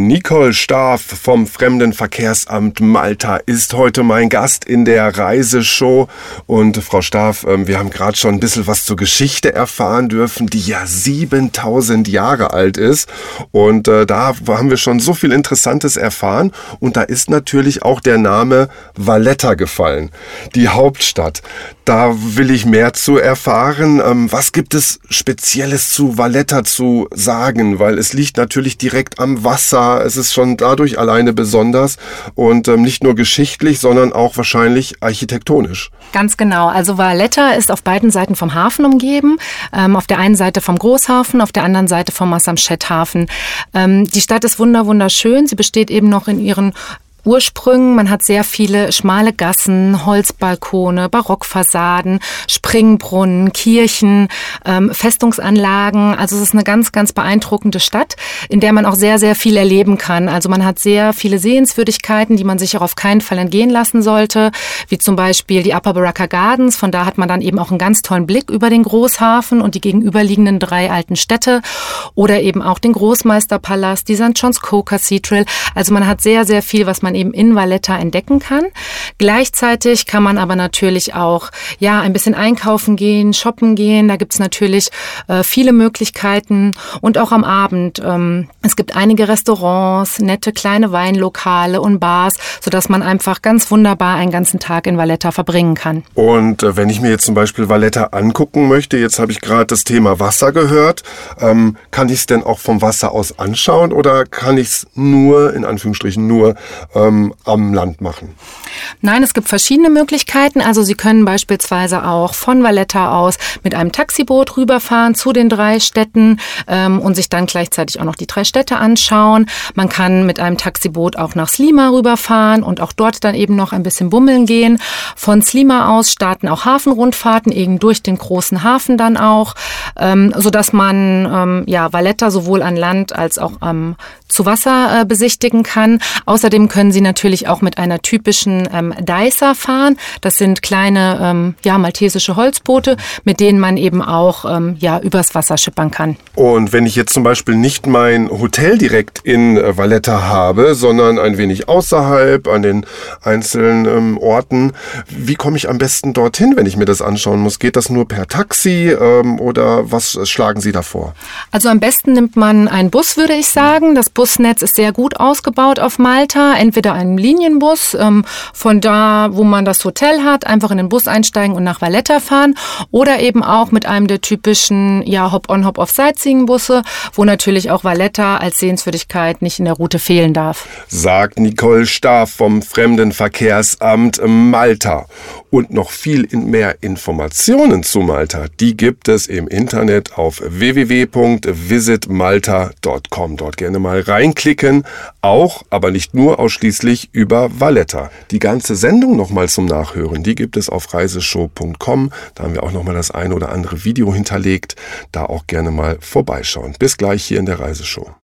Nicole Staff vom Fremdenverkehrsamt Malta ist heute mein Gast in der Reiseshow. Und Frau Staff, wir haben gerade schon ein bisschen was zur Geschichte erfahren dürfen, die ja 7000 Jahre alt ist. Und da haben wir schon so viel Interessantes erfahren. Und da ist natürlich auch der Name Valletta gefallen, die Hauptstadt. Da will ich mehr zu erfahren. Was gibt es Spezielles zu Valletta zu sagen? Weil es liegt natürlich direkt am Wasser. Es ist schon dadurch alleine besonders und nicht nur geschichtlich, sondern auch wahrscheinlich architektonisch. Ganz genau. Also Valletta ist auf beiden Seiten vom Hafen umgeben. Auf der einen Seite vom Großhafen, auf der anderen Seite vom Massamshet-Hafen. Die Stadt ist wunderschön. Sie besteht eben noch in ihren Ursprüngen. Man hat sehr viele schmale Gassen, Holzbalkone, Barockfassaden, Springbrunnen, Kirchen, Festungsanlagen. Also es ist eine ganz beeindruckende Stadt, in der man auch sehr viel erleben kann. Also man hat sehr viele Sehenswürdigkeiten, die man sich auch auf keinen Fall entgehen lassen sollte, wie zum Beispiel die Upper Baraka Gardens. Von da hat man dann eben auch einen ganz tollen Blick über den Großhafen und die gegenüberliegenden 3 alten Städte oder eben auch den Großmeisterpalast, die St. John's Co. Cathedral. Also man hat sehr viel, was man eben in Valletta entdecken kann. Gleichzeitig kann man aber natürlich auch ein bisschen einkaufen gehen, shoppen gehen. Da gibt's natürlich viele Möglichkeiten und auch am Abend. Es gibt einige Restaurants, nette kleine Weinlokale und Bars, sodass man einfach ganz wunderbar einen ganzen Tag in Valletta verbringen kann. Und wenn ich mir jetzt zum Beispiel Valletta angucken möchte, jetzt habe ich gerade das Thema Wasser gehört, kann ich es denn auch vom Wasser aus anschauen oder kann ich es nur, in Anführungsstrichen nur, am Land machen? Nein, es gibt verschiedene Möglichkeiten. Also Sie können beispielsweise auch von Valletta aus mit einem Taxiboot rüberfahren zu den 3 Städten und sich dann gleichzeitig auch noch die 3 Städte anschauen. Man kann mit einem Taxiboot auch nach Slima rüberfahren und auch dort dann eben noch ein bisschen bummeln gehen. Von Slima aus starten auch Hafenrundfahrten eben durch den großen Hafen dann auch, sodass man Valletta sowohl an Land als auch zu Wasser besichtigen kann. Außerdem können Sie natürlich auch mit einer typischen Daisa fahren. Das sind kleine maltesische Holzboote, mit denen man eben auch übers Wasser schippern kann. Und wenn ich jetzt zum Beispiel nicht mein Hotel direkt in Valletta habe, sondern ein wenig außerhalb an den einzelnen Orten, wie komme ich am besten dorthin, wenn ich mir das anschauen muss? Geht das nur per Taxi oder was schlagen Sie da vor? Also am besten nimmt man einen Bus, würde ich sagen. Das Busnetz ist sehr gut ausgebaut auf Malta. Entweder einen Linienbus, von da, wo man das Hotel hat, einfach in den Bus einsteigen und nach Valletta fahren oder eben auch mit einem der typischen Hop-on, Hop-off Sightseeing-Busse, wo natürlich auch Valletta als Sehenswürdigkeit nicht in der Route fehlen darf. Sagt Nicole Staff vom Fremdenverkehrsamt Malta. Und noch viel mehr Informationen zu Malta, die gibt es im Internet auf www.visitmalta.com. Dort gerne mal reinklicken, auch, aber nicht nur ausschließlich über Valletta. Die ganze Sendung nochmal zum Nachhören, die gibt es auf reiseshow.com. Da haben wir auch nochmal das ein oder andere Video hinterlegt. Da auch gerne mal vorbeischauen. Bis gleich hier in der Reiseshow.